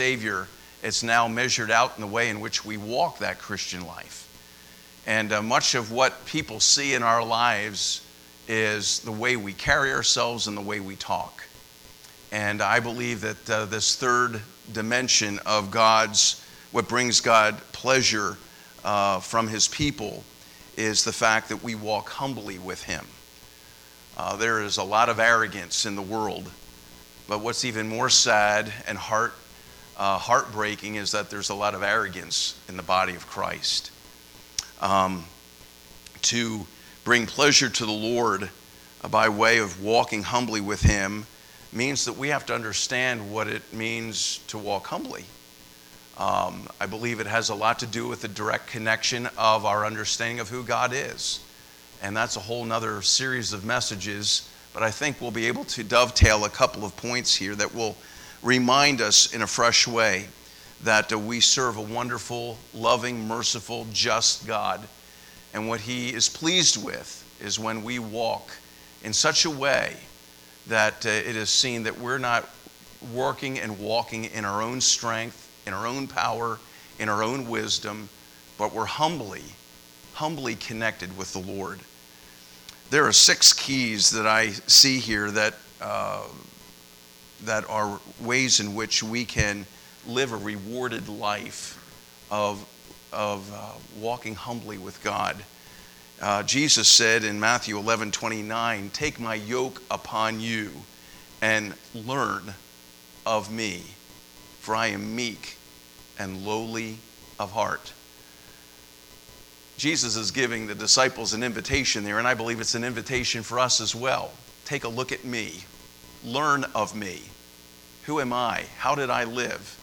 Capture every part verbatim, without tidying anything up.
Savior, it's now measured out in the way in which we walk that Christian life. And uh, much of what people see in our lives is the way we carry ourselves and the way we talk. And I believe that uh, this third dimension of God's, what brings God pleasure uh, from his people, is the fact that we walk humbly with him. Uh, there is a lot of arrogance in the world, but what's even more sad and heart uh, heartbreaking is that there's a lot of arrogance in the body of Christ. Um, to bring pleasure to the Lord uh, by way of walking humbly with him means that we have to understand what it means to walk humbly. Um, I believe it has a lot to do with the direct connection of our understanding of who God is. And that's a whole nother series of messages, but I think we'll be able to dovetail a couple of points here that will remind us in a fresh way that uh, we serve a wonderful, loving, merciful, just God. And what he is pleased with is when we walk in such a way that uh, it is seen that we're not working and walking in our own strength, in our own power, in our own wisdom, but we're humbly, humbly connected with the Lord. There are six keys that I see here that uh, that are ways in which we can live a rewarded life of, of uh, walking humbly with God. Uh, Jesus said in Matthew eleven twenty-nine, "Take my yoke upon you and learn of me, for I am meek and lowly of heart." Jesus is giving the disciples an invitation there, and I believe it's an invitation for us as well. Take a look at me. Learn of me. Who am I? How did I live?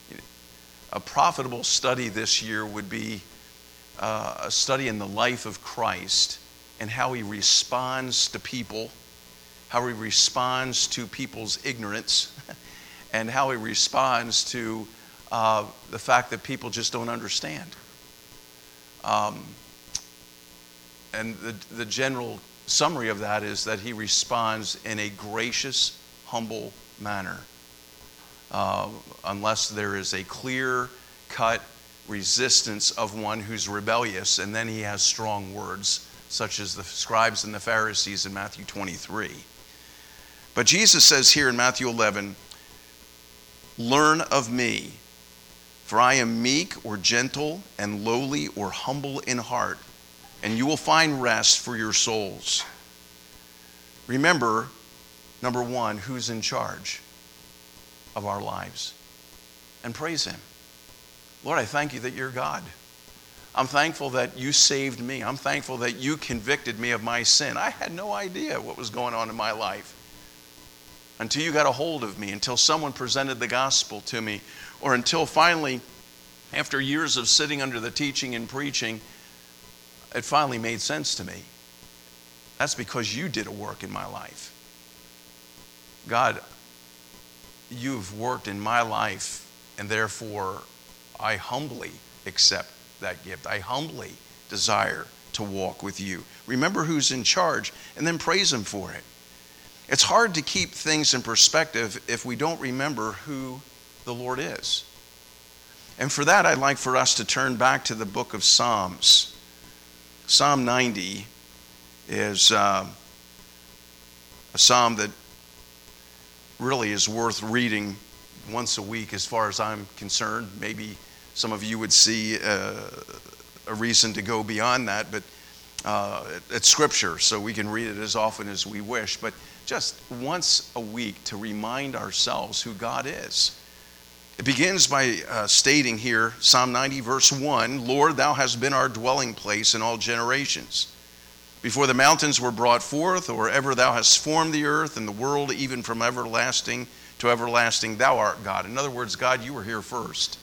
A profitable study this year would be uh, a study in the life of Christ and how he responds to people, how he responds to people's ignorance, and how he responds to uh, the fact that people just don't understand. Um, and the, the general summary of that is that he responds in a gracious, humble manner. Uh, unless there is a clear-cut resistance of one who's rebellious, and then he has strong words, such as the scribes and the Pharisees in Matthew twenty-three. But Jesus says here in Matthew eleven, "Learn of me, for I am meek or gentle and lowly or humble in heart, and you will find rest for your souls." Remember, number one, who's in charge of our lives, and praise him. Lord, I thank you that you're God. I'm thankful that you saved me. I'm thankful that you convicted me of my sin. I had no idea what was going on in my life until you got a hold of me, until someone presented the gospel to me, or until finally, after years of sitting under the teaching and preaching, it finally made sense to me. That's because you did a work in my life. God, you've worked in my life, and therefore I humbly accept that gift. I humbly desire to walk with you. Remember who's in charge, and then praise him for it. It's hard to keep things in perspective if we don't remember who the Lord is. And for that, I'd like for us to turn back to the book of Psalms. Psalm ninety is uh, a psalm that really is worth reading once a week as far as I'm concerned. Maybe some of you would see uh, a reason to go beyond that, but uh, it's scripture, so we can read it as often as we wish. But just once a week to remind ourselves who God is. It begins by uh, stating here, Psalm ninety, verse one, "Lord, thou hast been our dwelling place in all generations. Before the mountains were brought forth, or ever thou hast formed the earth and the world, even from everlasting to everlasting, thou art God." In other words, God, you were here first.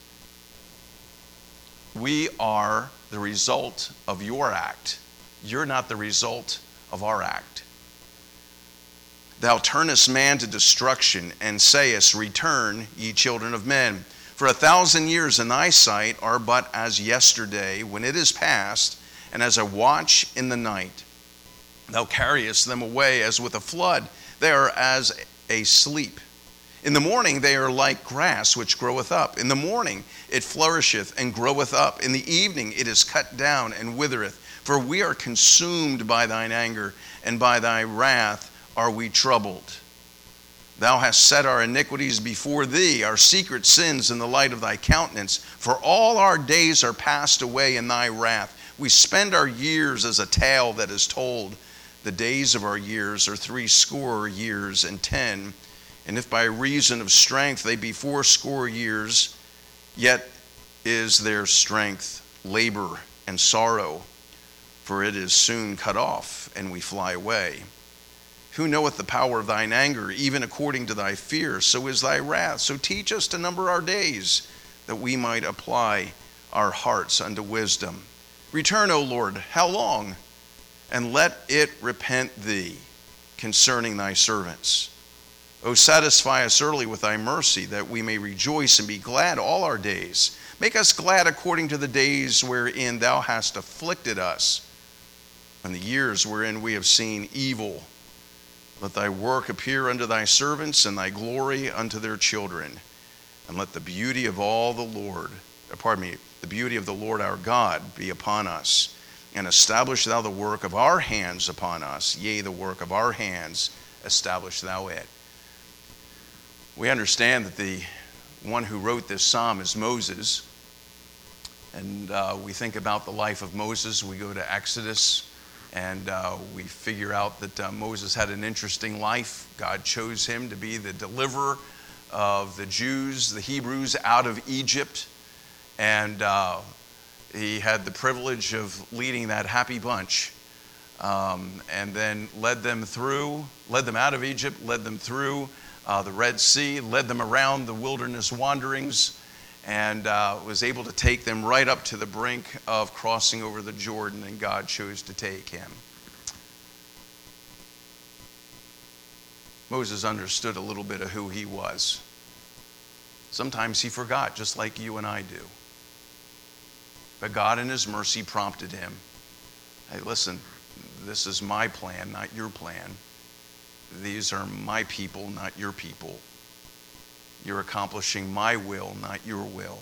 We are the result of your act. You're not the result of our act. "Thou turnest man to destruction, and sayest, Return, ye children of men. For a thousand years in thy sight are but as yesterday, when it is past, and as a watch in the night. Thou carriest them away as with a flood. They are as a sleep. In the morning they are like grass which groweth up. In the morning it flourisheth and groweth up. In the evening it is cut down and withereth. For we are consumed by thine anger, and by thy wrath are we troubled. Thou hast set our iniquities before thee, our secret sins in the light of thy countenance. For all our days are passed away in thy wrath. We spend our years as a tale that is told. The days of our years are threescore years and ten. And if by reason of strength they be fourscore years, yet is their strength labor and sorrow, for it is soon cut off, and we fly away. Who knoweth the power of thine anger? Even according to thy fear, so is thy wrath. So teach us to number our days, that we might apply our hearts unto wisdom. Return, O Lord, how long? And let it repent thee concerning thy servants. O satisfy us early with thy mercy, that we may rejoice and be glad all our days. Make us glad according to the days wherein thou hast afflicted us, and the years wherein we have seen evil. Let thy work appear unto thy servants, and thy glory unto their children. And let the beauty of all the Lord, pardon me, the beauty of the Lord our God be upon us. And establish thou the work of our hands upon us. Yea, the work of our hands, establish thou it. We understand that the one who wrote this psalm is Moses. And uh, we think about the life of Moses. We go to Exodus. And uh, we figure out that uh, Moses had an interesting life. God chose him to be the deliverer of the Jews, the Hebrews, out of Egypt. And uh, he had the privilege of leading that happy bunch. Um, and then led them through, led them out of Egypt, led them through uh, the Red Sea, led them around the wilderness wanderings, and uh, was able to take them right up to the brink of crossing over the Jordan, and God chose to take him. Moses understood a little bit of who he was. Sometimes he forgot, just like you and I do. But God in his mercy prompted him. Hey, listen, this is my plan, not your plan. These are my people, not your people. You're accomplishing my will, not your will.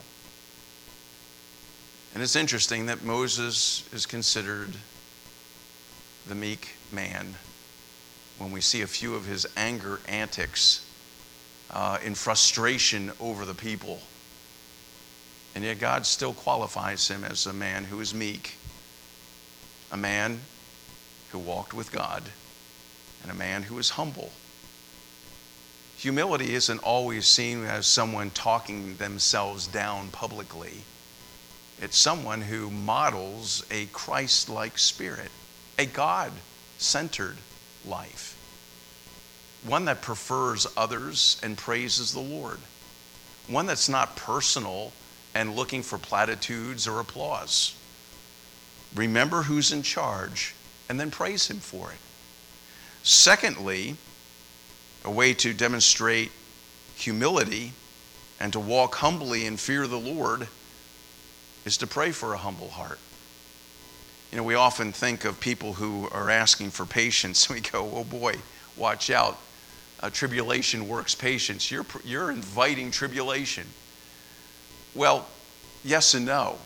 And it's interesting that Moses is considered the meek man when we see a few of his anger antics uh, in frustration over the people. And yet God still qualifies him as a man who is meek, a man who walked with God, and a man who is humble. Humility isn't always seen as someone talking themselves down publicly. It's someone who models a Christ-like spirit, a God-centered life, one that prefers others and praises the Lord, one that's not personal and looking for platitudes or applause. Remember who's in charge and then praise him for it. Secondly, a way to demonstrate humility and to walk humbly in fear of the Lord is to pray for a humble heart. You know, we often think of people who are asking for patience. We go, oh boy, watch out. Uh, tribulation works patience. You're, you're inviting tribulation. Well, yes and no.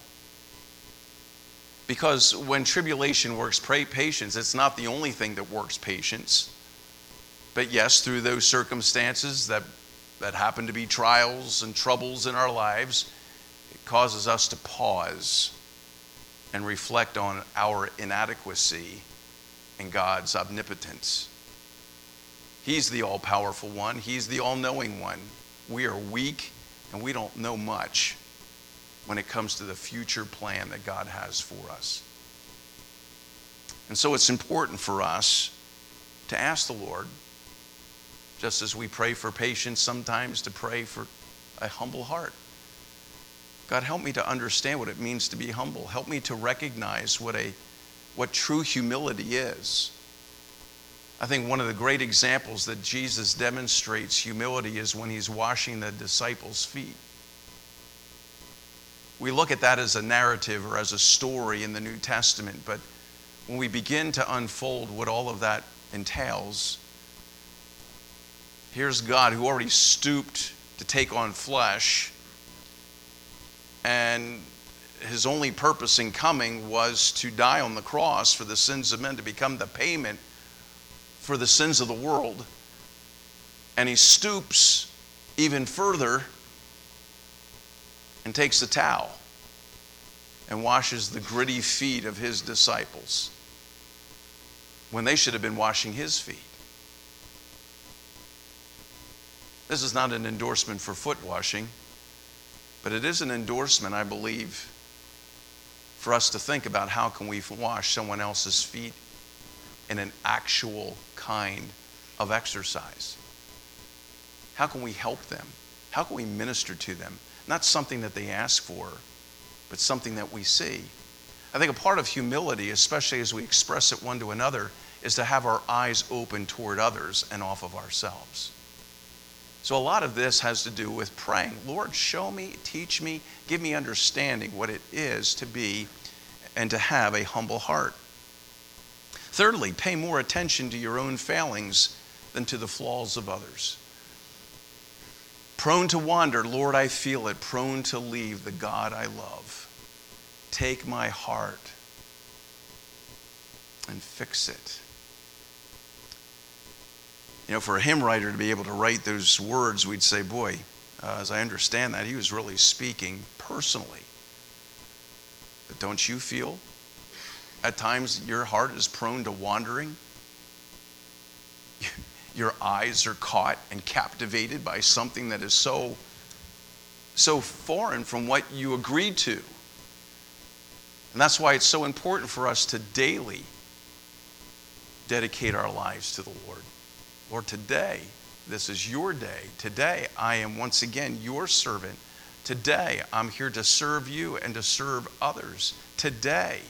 Because when tribulation works patience, it's not the only thing that works patience. But yes, through those circumstances that, that happen to be trials and troubles in our lives, it causes us to pause and reflect on our inadequacy and God's omnipotence. He's the all-powerful one. He's the all-knowing one. We are weak and we don't know much when it comes to the future plan that God has for us. And so it's important for us to ask the Lord, just as we pray for patience sometimes, to pray for a humble heart. God, help me to understand what it means to be humble. Help me to recognize what a what true humility is. I think one of the great examples that Jesus demonstrates humility is when he's washing the disciples' feet. We look at that as a narrative or as a story in the New Testament, but when we begin to unfold what all of that entails, Here's God who already stooped to take on flesh, and his only purpose in coming was to die on the cross for the sins of men, to become the payment for the sins of the world. And he stoops even further and takes a towel and washes the gritty feet of his disciples when they should have been washing his feet. This is not an endorsement for foot washing, but it is an endorsement, I believe, for us to think about how can we wash someone else's feet in an actual kind of exercise. How can we help them? How can we minister to them? Not something that they ask for, but something that we see. I think a part of humility, especially as we express it one to another, is to have our eyes open toward others and off of ourselves. So a lot of this has to do with praying. Lord, show me, teach me, give me understanding what it is to be and to have a humble heart. Thirdly, pay more attention to your own failings than to the flaws of others. Prone to wander, Lord, I feel it. Prone to leave the God I love. Take my heart and fix it. You know, for a hymn writer to be able to write those words, we'd say, boy, uh, as I understand that, he was really speaking personally. But don't you feel at times your heart is prone to wandering? Your eyes are caught and captivated by something that is so, so foreign from what you agreed to. And that's why it's so important for us to daily dedicate our lives to the Lord. Lord, today, this is your day. Today, I am once again your servant. Today, I'm here to serve you and to serve others. Today.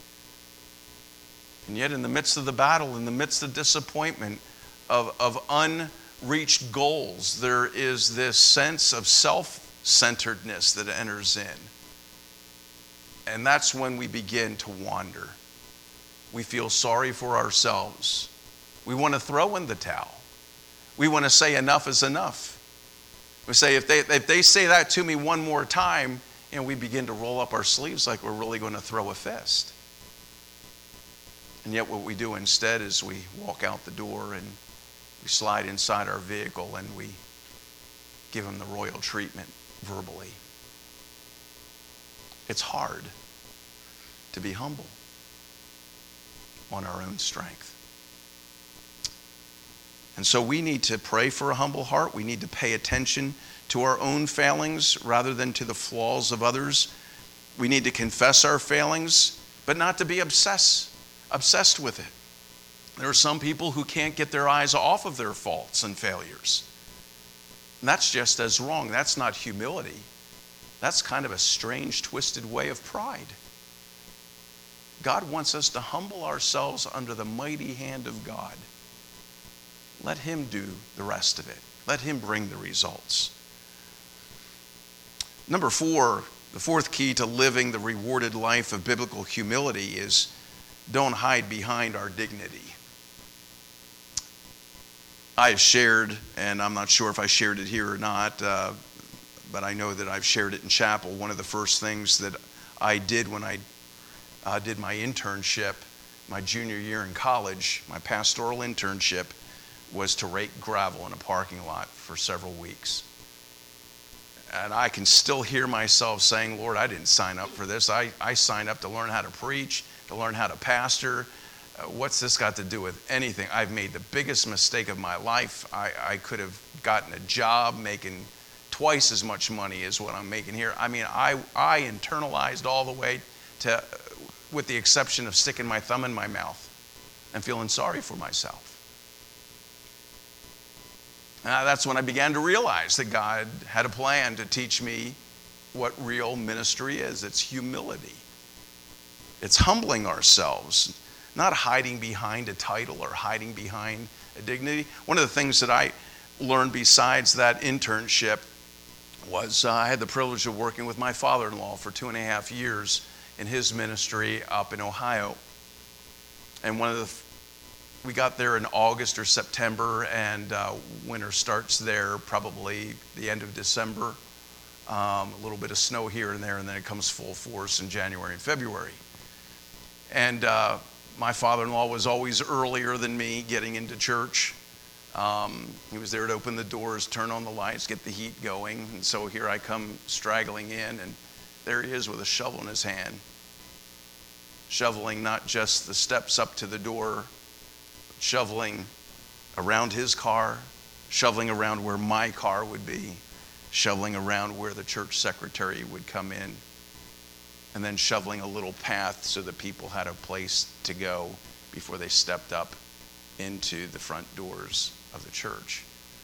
And yet in the midst of the battle, in the midst of disappointment, of, of unreached goals, there is this sense of self-centeredness that enters in. And that's when we begin to wander. We feel sorry for ourselves. We want to throw in the towel. We want to say enough is enough. We say, if they, if they say that to me one more time, you know, we begin to roll up our sleeves like we're really going to throw a fist. And yet what we do instead is we walk out the door and we slide inside our vehicle and we give them the royal treatment verbally. It's hard to be humble on our own strength. And so we need to pray for a humble heart. We need to pay attention to our own failings rather than to the flaws of others. We need to confess our failings, but not to be obsessed, obsessed with it. There are some people who can't get their eyes off of their faults and failures. And that's just as wrong. That's not humility. That's kind of a strange, twisted way of pride. God wants us to humble ourselves under the mighty hand of God. Let him do the rest of it. Let him bring the results. Number four, the fourth key to living the rewarded life of biblical humility is don't hide behind our dignity. I have shared, and I'm not sure if I shared it here or not, uh, but I know that I've shared it in chapel. One of the first things that I did when I uh, did my internship, my junior year in college, my pastoral internship, was to rake gravel in a parking lot for several weeks. And I can still hear myself saying, Lord, I didn't sign up for this. I, I signed up to learn how to preach, to learn how to pastor. Uh, what's this got to do with anything? I've made the biggest mistake of my life. I, I could have gotten a job making twice as much money as what I'm making here. I mean, I, I internalized all the way to, with the exception of sticking my thumb in my mouth and feeling sorry for myself. Uh, that's when I began to realize that God had a plan to teach me what real ministry is. It's humility. It's humbling ourselves, not hiding behind a title or hiding behind a dignity. One of the things that I learned besides that internship was uh, I had the privilege of working with my father-in-law for two and a half years in his ministry up in Ohio. And one of the we got there in August or September, and uh, winter starts there probably the end of December. Um, a little bit of snow here and there, and then it comes full force in January and February. And uh, my father-in-law was always earlier than me getting into church. Um, he was there to open the doors, turn on the lights, get the heat going. And so here I come straggling in, and there he is with a shovel in his hand, shoveling not just the steps up to the door, but shoveling around his car, shoveling around where my car would be, shoveling around where the church secretary would come in, and then shoveling a little path so that people had a place to go before they stepped up into the front doors of the church.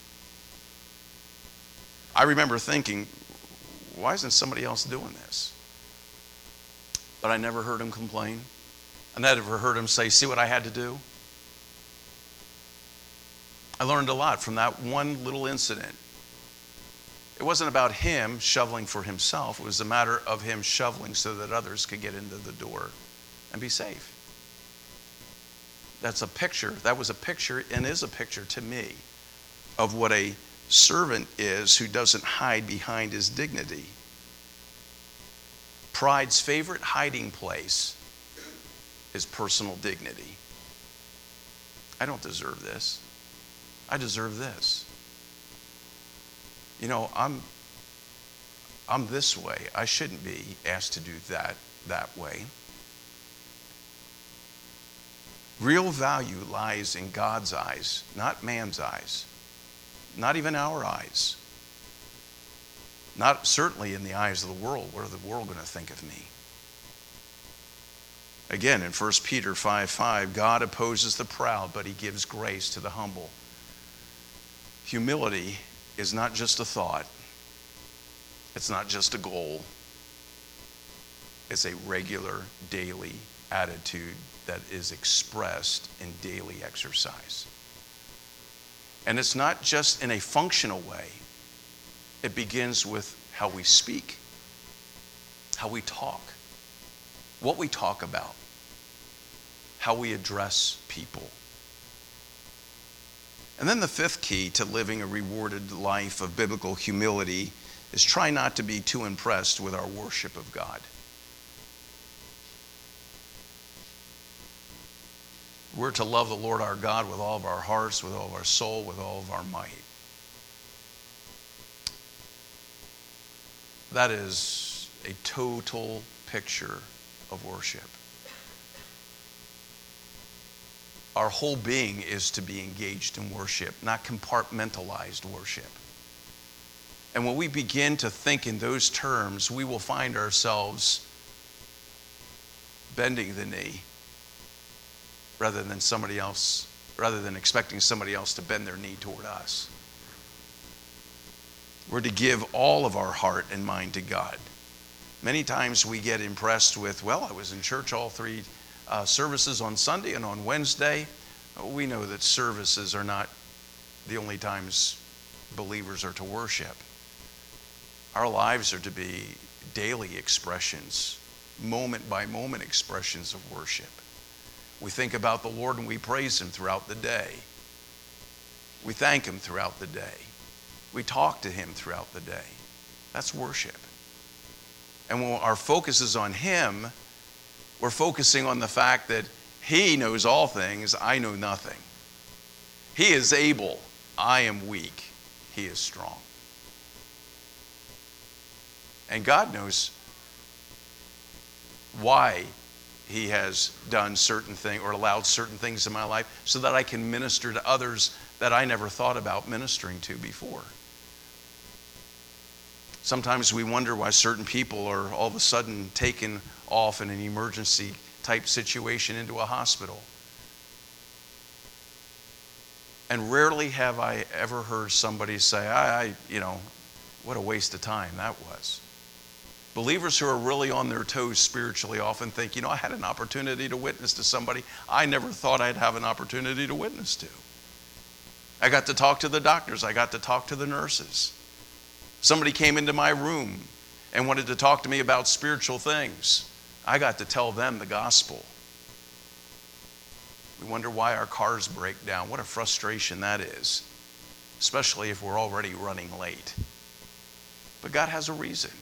I remember thinking, why isn't somebody else doing this? But I never heard him complain. I never heard him say, see what I had to do? I learned a lot from that one little incident. It wasn't about him shoveling for himself. It was a matter of him shoveling so that others could get into the door and be safe. That's a picture. That was a picture and is a picture to me of what a servant is who doesn't hide behind his dignity. Pride's favorite hiding place is personal dignity. I don't deserve this. I deserve this. You know, I'm I'm this way. I shouldn't be asked to do that that way. Real value lies in God's eyes, not man's eyes, not even our eyes, not certainly in the eyes of the world. What are the world going to think of me? Again, in First Peter five five, God opposes the proud, but he gives grace to the humble. Humility is not just a thought. It's not just a goal. It's a regular, daily attitude that is expressed in daily exercise. And it's not just in a functional way. It begins with how we speak, how we talk, what we talk about, how we address people. And then the fifth key to living a rewarded life of biblical humility is try not to be too impressed with our worship of God. We're to love the Lord our God with all of our hearts, with all of our soul, with all of our might. That is a total picture of worship. Our whole being is to be engaged in worship, not compartmentalized worship. And when we begin to think in those terms, we will find ourselves bending the knee rather than somebody else, rather than expecting somebody else to bend their knee toward us. We're to give all of our heart and mind to God. Many times we get impressed with, well, I was in church all three uh, services on Sunday and on Wednesday. We know that services are not the only times believers are to worship. Our lives are to be daily expressions, moment by moment expressions of worship. We think about the Lord and we praise him throughout the day. We thank him throughout the day. We talk to him throughout the day. That's worship. And when our focus is on him, we're focusing on the fact that he knows all things, I know nothing. He is able, I am weak. He is strong. And God knows why he has done certain things or allowed certain things in my life so that I can minister to others that I never thought about ministering to before. Sometimes we wonder why certain people are all of a sudden taken off in an emergency type situation into a hospital. And rarely have I ever heard somebody say, I, I, you know, what a waste of time that was. Believers who are really on their toes spiritually often think, you know, I had an opportunity to witness to somebody I never thought I'd have an opportunity to witness to. I got to talk to the doctors. I got to talk to the nurses. Somebody came into my room and wanted to talk to me about spiritual things. I got to tell them the gospel. We wonder why our cars break down. What a frustration that is, especially if we're already running late. But God has a reason.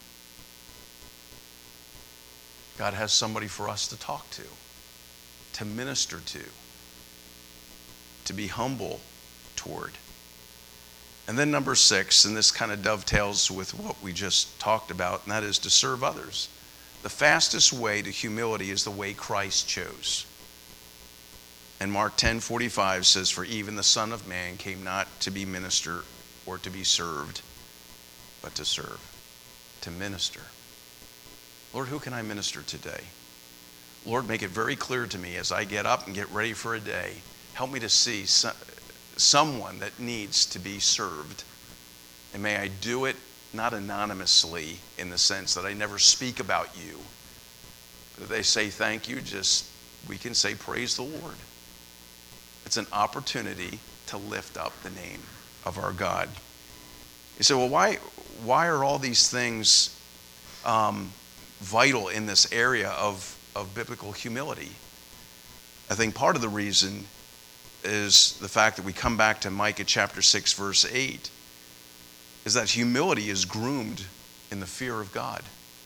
God has somebody for us to talk to, to minister to, to be humble toward. And then number six, and this kind of dovetails with what we just talked about, and that is to serve others. The fastest way to humility is the way Christ chose. And Mark ten forty-five says, "For even the Son of Man came not to be ministered or to be served, but to serve," to minister. Lord, who can I minister today? Lord, make it very clear to me as I get up and get ready for a day. Help me to see so, someone that needs to be served. And may I do it not anonymously in the sense that I never speak about you. But if they say thank you, just we can say praise the Lord. It's an opportunity to lift up the name of our God. You say, well, why, why are all these things um, vital in this area of, of biblical humility? I think part of the reason is the fact that we come back to Micah chapter six, verse eight, is that humility is groomed in the fear of God.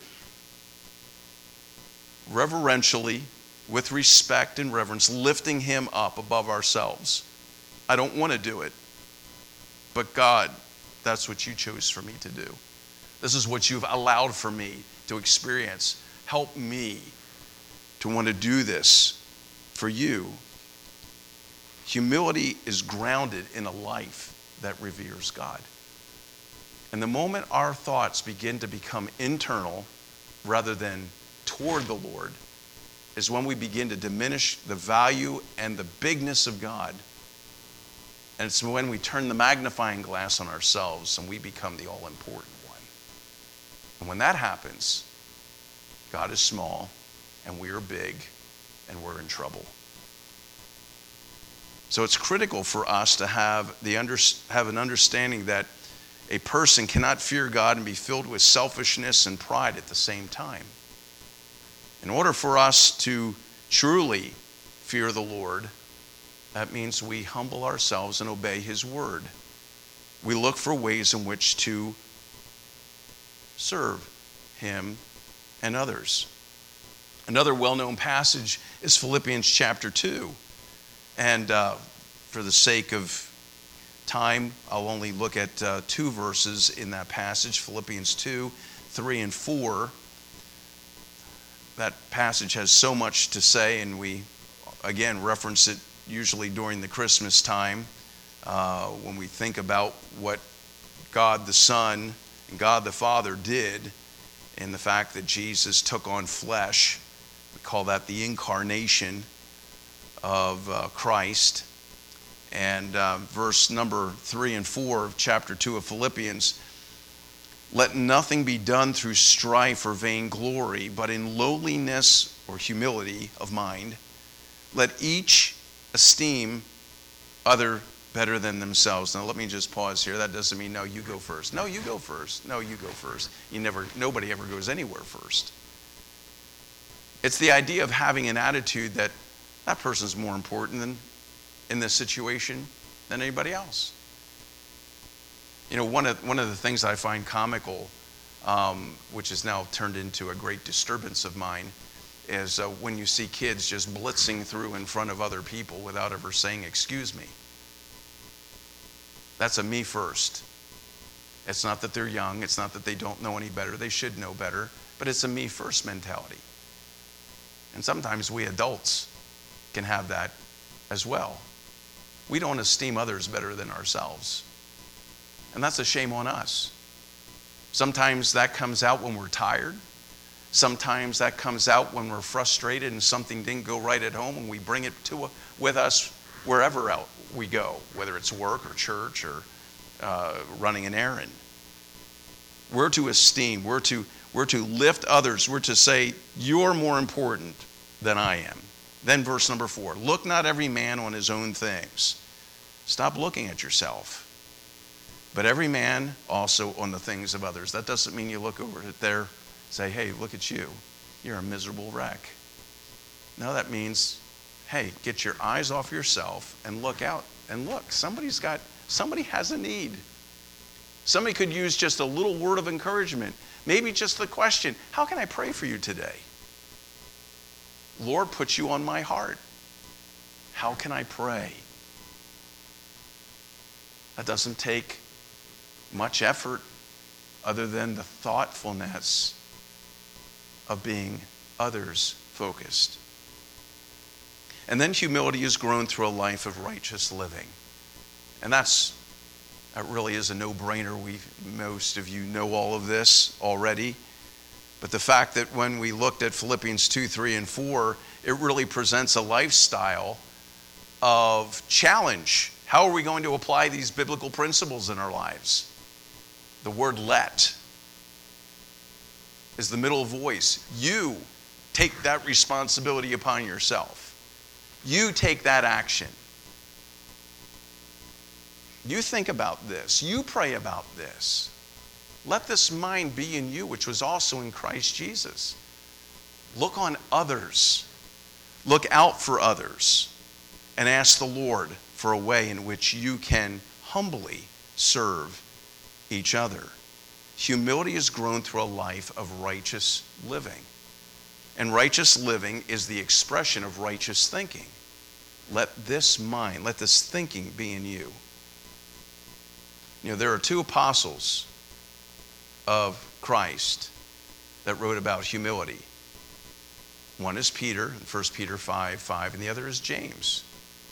Reverentially, with respect and reverence, lifting him up above ourselves. I don't want to do it, but God, that's what you chose for me to do. This is what you've allowed for me to experience. Help me to want to do this for you. Humility is grounded in a life that reveres God. And the moment our thoughts begin to become internal rather than toward the Lord is when we begin to diminish the value and the bigness of God. And it's when we turn the magnifying glass on ourselves and we become the all-important one. And when that happens, God is small and we are big and we're in trouble. So it's critical for us to have the under, have an understanding that a person cannot fear God and be filled with selfishness and pride at the same time. In order for us to truly fear the Lord, that means we humble ourselves and obey his word. We look for ways in which to serve him and others. Another well-known passage is Philippians chapter two. And uh, for the sake of time, I'll only look at uh, two verses in that passage, Philippians two, three, and four. That passage has so much to say, and we, again, reference it usually during the Christmas time uh, when we think about what God the Son and God the Father did in the fact that Jesus took on flesh. We call that the incarnation of uh, Christ. And uh, verse number three and four of chapter two of Philippians, "Let nothing be done through strife or vainglory, but in lowliness or humility of mind, let each esteem other better than themselves." Now let me just pause here. That doesn't mean, no, you go first. No, you go first. No, you go first. You never, nobody ever goes anywhere first. It's the idea of having an attitude that that person's more important than in this situation than anybody else. You know, one of one of the things I find comical, um, which has now turned into a great disturbance of mine, is uh, when you see kids just blitzing through in front of other people without ever saying, "Excuse me." That's a me first. It's not that they're young. It's not that they don't know any better. They should know better. But it's a me first mentality. And sometimes we adults can have that as well. We don't esteem others better than ourselves. And that's a shame on us. Sometimes that comes out when we're tired. Sometimes that comes out when we're frustrated and something didn't go right at home, and we bring it to with us wherever out we go, whether it's work or church or uh, running an errand. We're to esteem. We're to we're to lift others. We're to say, "You're more important than I am." Then verse number four, "Look not every man on his own things." Stop looking at yourself. "But every man also on the things of others." That doesn't mean you look over at there, say, "Hey, look at you. You're a miserable wreck." No, that means, hey, get your eyes off yourself and look out and look. Somebody's got, somebody has a need. Somebody could use just a little word of encouragement. Maybe just the question, how can I pray for you today? Lord, put you on my heart. How can I pray? That doesn't take much effort other than the thoughtfulness of being others focused. And then humility is grown through a life of righteous living. And that's that really is a no-brainer. We most of you know all of this already. But the fact that when we looked at Philippians two, three, and four, it really presents a lifestyle of challenge. How are we going to apply these biblical principles in our lives? The word let is the middle voice. You take that responsibility upon yourself. You take that action. You think about this. You pray about this. Let this mind be in you, which was also in Christ Jesus. Look on others. Look out for others. And ask the Lord for a way in which you can humbly serve each other. Humility is grown through a life of righteous living. And righteous living is the expression of righteous thinking. Let this mind, let this thinking be in you. You know, there are two apostles of Christ that wrote about humility. One is Peter, in First Peter five, five, and the other is James.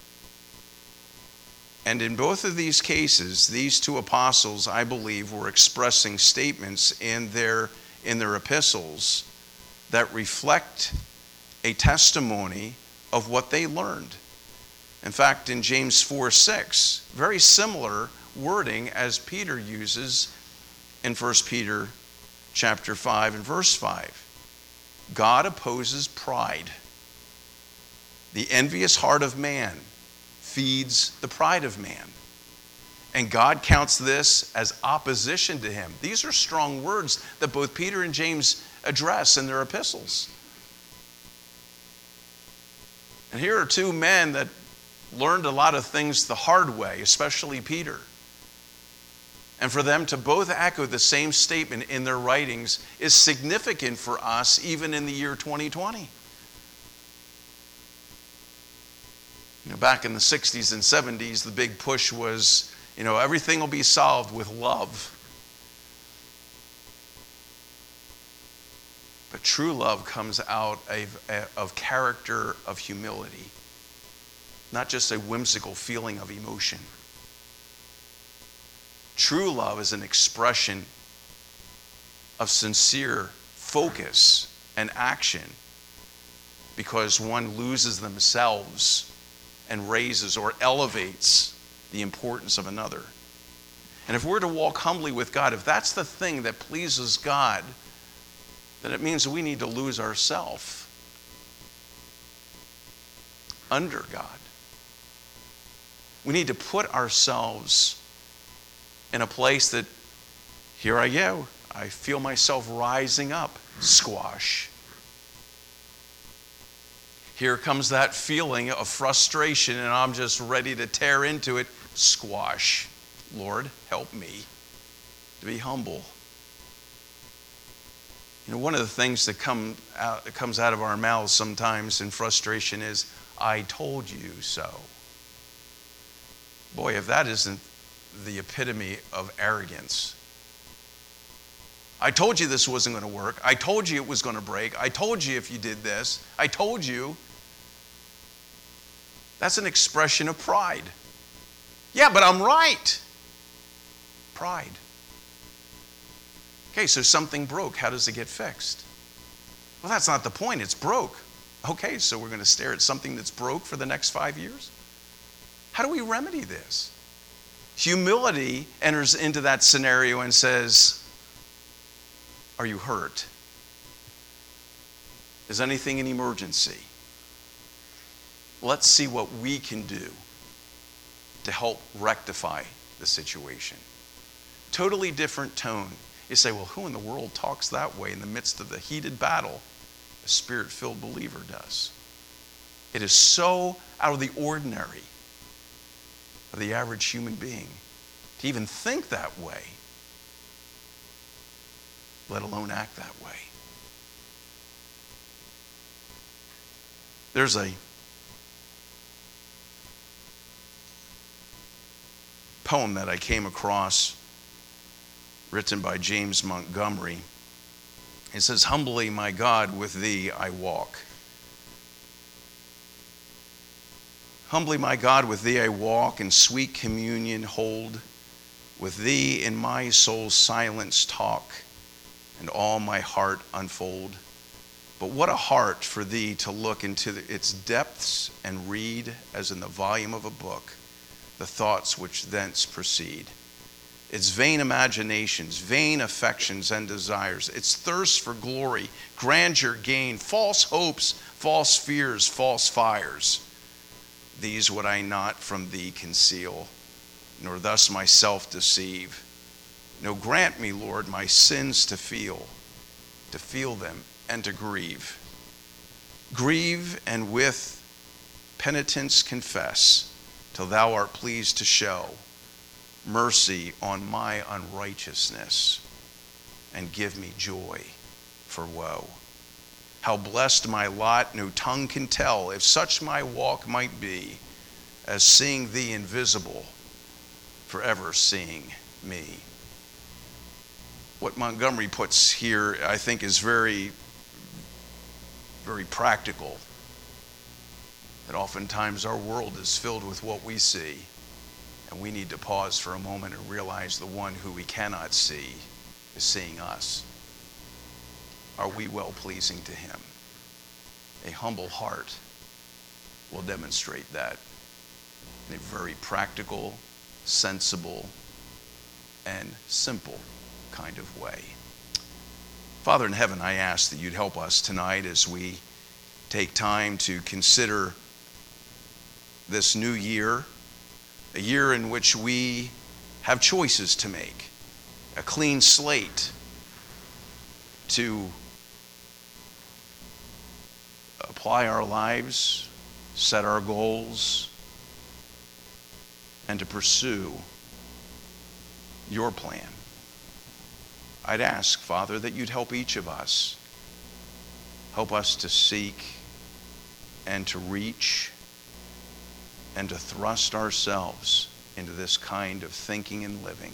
And in both of these cases, these two apostles, I believe, were expressing statements in their, in their epistles that reflect a testimony of what they learned. In fact, in James four, six, very similar wording as Peter uses in First Peter chapter five and verse five. God opposes pride. The envious heart of man feeds the pride of man. And God counts this as opposition to him. These are strong words that both Peter and James address in their epistles. And here are two men that learned a lot of things the hard way, especially Peter. And for them to both echo the same statement in their writings is significant for us even in the year twenty twenty. You know, back in the sixties and seventies, the big push was, you know, everything will be solved with love. But true love comes out of, of character of humility, not just a whimsical feeling of emotion. True love is an expression of sincere focus and action because one loses themselves and raises or elevates the importance of another. And if we're to walk humbly with God, if that's the thing that pleases God, then it means that we need to lose ourselves under God. We need to put ourselves in a place that, here I go, I feel myself rising up, squash. Here comes that feeling of frustration and I'm just ready to tear into it, squash. Lord, help me to be humble. You know, one of the things that come out, that comes out of our mouths sometimes in frustration is, I told you so. Boy, if that isn't the epitome of arrogance. I told you this wasn't going to work. I told you it was going to break. I told you if you did this. I told you. That's an expression of pride. Yeah, but I'm right. Pride. Okay, so something broke. How does it get fixed? Well, that's not the point. It's broke. Okay, so we're going to stare at something that's broke for the next five years? How do we remedy this? Humility enters into that scenario and says, are you hurt? Is anything an emergency? Let's see what we can do to help rectify the situation. Totally different tone. You say, well, who in the world talks that way in the midst of the heated battle? A spirit-filled believer does. It is so out of the ordinary of the average human being to even think that way, let alone act that way. There's a poem that I came across written by James Montgomery. It says, "Humbly, my God, with thee I walk. Humbly, my God, with thee I walk, and sweet communion hold. With thee in my soul's silence talk, and all my heart unfold. But what a heart for thee to look into its depths and read, as in the volume of a book, the thoughts which thence proceed. Its vain imaginations, vain affections and desires, its thirst for glory, grandeur, gain, false hopes, false fears, false fires. These would I not from thee conceal, nor thus myself deceive. No, grant me, Lord, my sins to feel, to feel them and to grieve. Grieve and with penitence confess, till thou art pleased to show mercy on my unrighteousness, and give me joy for woe. How blessed my lot, no tongue can tell, if such my walk might be, as seeing thee invisible, forever seeing me." What Montgomery puts here, I think, is very, very practical. That oftentimes our world is filled with what we see, and we need to pause for a moment and realize the one who we cannot see is seeing us. Are we well-pleasing to him? A humble heart will demonstrate that in a very practical, sensible, and simple kind of way. Father in heaven, I ask that you'd help us tonight as we take time to consider this new year, a year in which we have choices to make, a clean slate to apply our lives, set our goals, and to pursue your plan. I'd ask, Father, that you'd help each of us. Help us to seek and to reach and to thrust ourselves into this kind of thinking and living.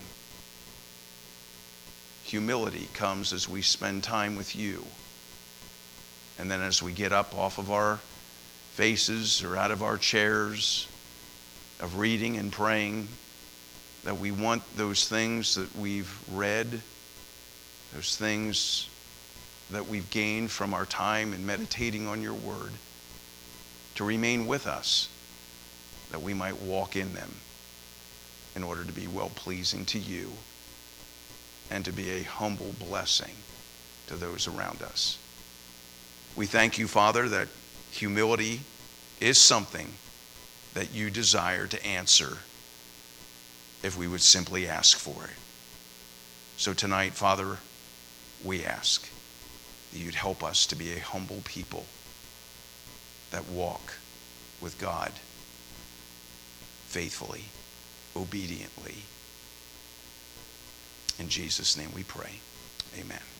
Humility comes as we spend time with you. And then as we get up off of our faces or out of our chairs of reading and praying, that we want those things that we've read, those things that we've gained from our time in meditating on your word, to remain with us, that we might walk in them in order to be well-pleasing to you and to be a humble blessing to those around us. We thank you, Father, that humility is something that you desire to answer if we would simply ask for it. So tonight, Father, we ask that you'd help us to be a humble people that walk with God faithfully, obediently. In Jesus' name we pray. Amen.